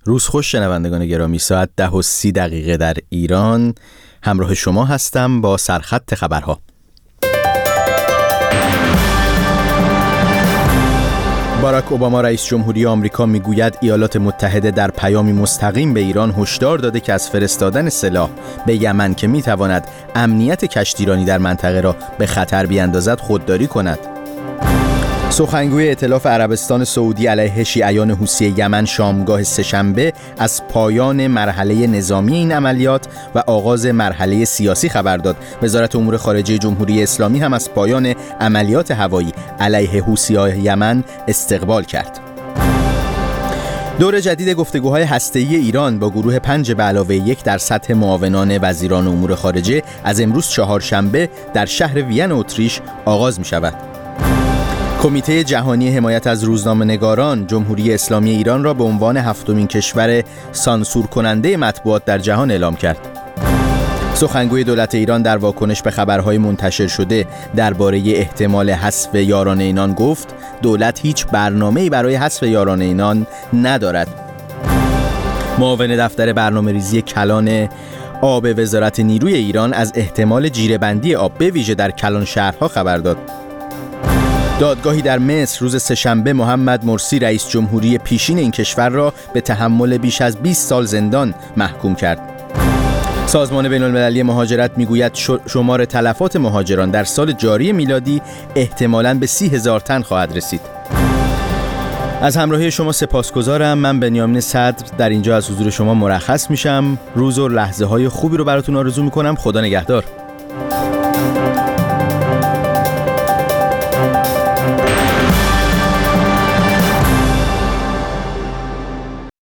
روز خوش شنوندگان گرامی، ساعت 10:30 در ایران همراه شما هستم با سرخط خبرها. باراک اوباما رئیس جمهوری آمریکا میگوید ایالات متحده در پیامی مستقیم به ایران هشدار داده که از فرستادن سلاح به یمن که میتواند امنیت کشتیرانی در منطقه را به خطر بیاندازد خودداری کند. سخنگوی ائتلاف عربستان سعودی علیه شیعیان حوثی یمن شامگاه سه‌شنبه از پایان مرحله نظامی این عملیات و آغاز مرحله سیاسی خبر داد. وزارت امور خارجه جمهوری اسلامی هم از پایان عملیات هوایی علیه حوثیان یمن استقبال کرد. دور جدید گفتگوهای هسته‌ای ایران با گروه 5+1 در سطح معاونان وزیران امور خارجه از امروز چهارشنبه در شهر وین اتریش آغاز می شود. کمیته جهانی حمایت از روزنامه‌نگاران جمهوری اسلامی ایران را به عنوان 7مین کشور سانسور کننده مطبوعات در جهان اعلام کرد. سخنگوی دولت ایران در واکنش به خبرهای منتشر شده درباره احتمال حذف یاران اینان گفت دولت هیچ برنامه‌ای برای حذف یاران اینان ندارد. معاون دفتر برنامه‌ریزی کلان آب وزارت نیروی ایران از احتمال جیره‌بندی آب به ویژه در کلان شهرها خبر داد. دادگاهی در مصر روز سه‌شنبه محمد مرسی رئیس جمهوری پیشین این کشور را به تحمل بیش از 20 سال زندان محکوم کرد. سازمان بین‌المللی مهاجرت میگوید شمار تلفات مهاجران در سال جاری میلادی احتمالاً به 30,000 تن خواهد رسید. از همراهی شما سپاسگزارم. من بنیامین صدر در اینجا از حضور شما مرخص میشم. روز و لحظه های خوبی رو براتون آرزو میکنم. خدا نگهدار.